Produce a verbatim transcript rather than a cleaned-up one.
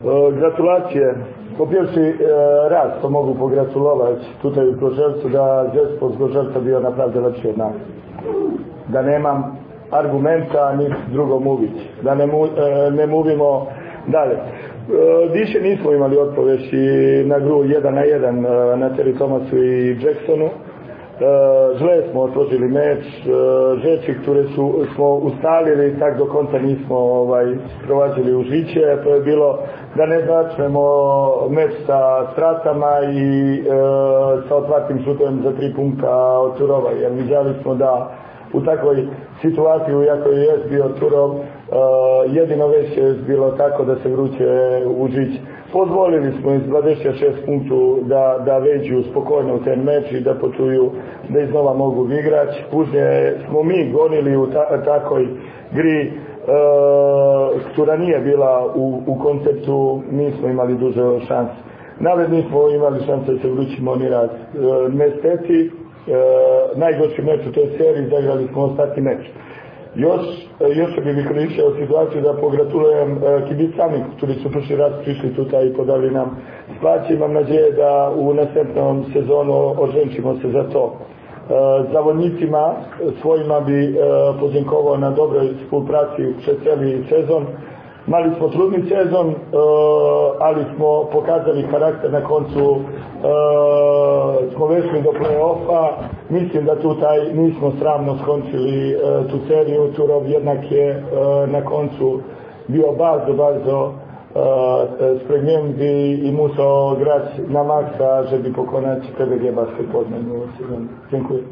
Gratulacje. Po pierwszy raz to mogę pogratulować tutaj w Gorzelcu, da zespół z Gorzelca bio naprawdę lepszy od nas. Da nemam argumenta nic drugo mówić. Da ne, mu, ne mówimo dalje. Više nismo imali odpoveći na gru jedan na jedan na Terry Thomasu i Jacksonu. Zle smo otvorili meč, žeći, które su, smo ustalili, tak do konca nismo ovaj, sprovađali u žiće. To je bilo da ne začnemo meč sa stratama i e, sa otvartim šutem za tri punkta od Turova, jer vidjeli smo da u takvoj situaciji u jakoj je bio Turov, e, jedino već je bilo tako da se vruće u žić. Pozvolili smo iz dvadeset šest punktu da, da veđu spokojno u ten meč i da počuju da iznova mogu igrać. Pužnje smo mi gonili u ta, takoj gri, e, która nije bila u, u konceptu, nismo imali duže šanse. Nawet nismo imali šanse da se vrućimo ni raz. E, Nesteti, e, najgorši meč u toj seriji, zagrali smo ostatni meč. Još, još bih vykoristio situaciju da pogratulujem e, kibicami, koji su prošli raz prišli tutaj i podali nam spaći. Imam nadjeje da u naslednom sezonu oženčimo se za to. E, Zavodnicima svojima bi e, podjenkovao na dobroj spolupraci przez cijeli sezon. Mali smo trudni sezon, e, ali smo pokazali karakter na koncu, e, smo vešli do play-offa. Mislim da tutaj nismo sramno skončili e, tu seriju. Turov jednak je e, na koncu bio bardzo, bardzo e, spremljenji i musao grać na maksa, żeby pokonać P B G Basket Poznań. Dziękuję.